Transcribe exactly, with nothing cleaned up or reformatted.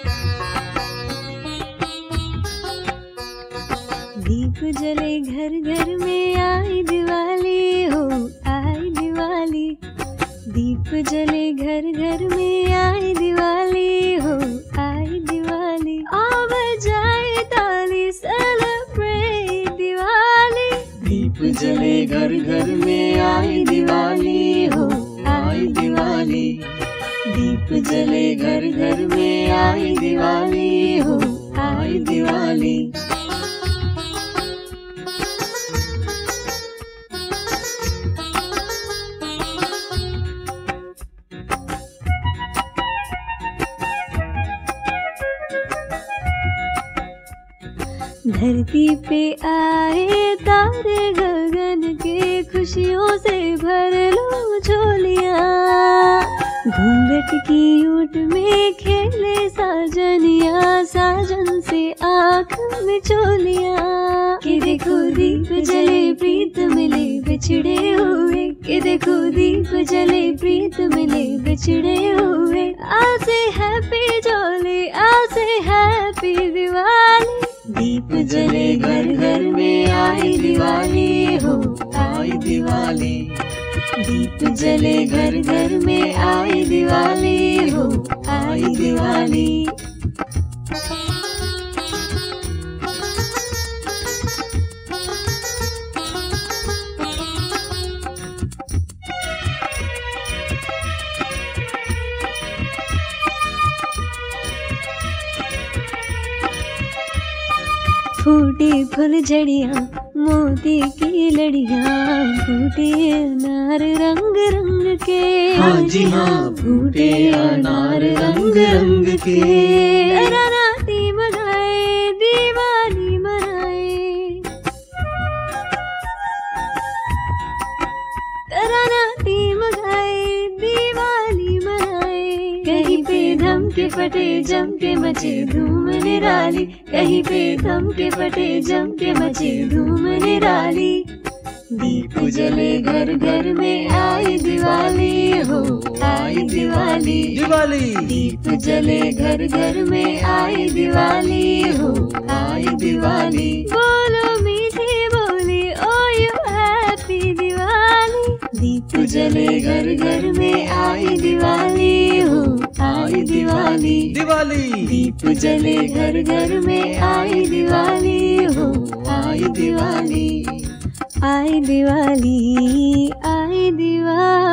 दीप जले घर घर में आई दिवाली हो, आई दिवाली। दीप जले घर घर में आई दिवाली हो, आई दिवाली। आ बजाए ताली, सेलिब्रेट दिवाली। दीप जले घर घर में आई दिवाली हो, आई दिवाली। दीप जले घर घर में आई दिवाली हो, आई दिवाली। धरती पे आए तारे गगन के, खुशियों से भर लो झोलियाँ। घूंघट की ऊट में खेले साजनिया, साजन से आँख में चोलियाँ। कि देखो दीप जले प्रीत मिले बिछड़े हुए, कि देखो दीप जले प्रीत मिले बिछड़े हुए। आसे हैप्पी जोली, आसे हैप्पी दिवाली। दीप जले घर घर में आई दिवाली हो, आई दिवाली। दीप जले घर घर में आई दिवाली हो, आई दिवाली। फूटी फुलझड़ियाँ, मोती की लड़ियाँ, फूटे अनार रंग रंग के। हाँ जी हाँ, फूटे अनार रंग रंग के। राती मनाए दिवाली मनाए, राती मनाए दिवाली मनाए। कहीं पे धम के फटे जम के मचे धूम निराली, कहीं पे धम के फटे जम के मचे धूम निराली। दीप जले घर घर में आई दिवाली हो, आई दिवाली। दिवाली। दीप जले घर घर में आई दिवाली हो, आई दिवाली। बोलो मीठी बोली, ओ यू हैप्पी दिवाली। दीप जले घर घर में आई दिवाली हो, आई दिवाली। दिवाली। दीप जले घर घर में आई दिवाली हो, आई दिवाली। आई दिवाली, आई दिवाली।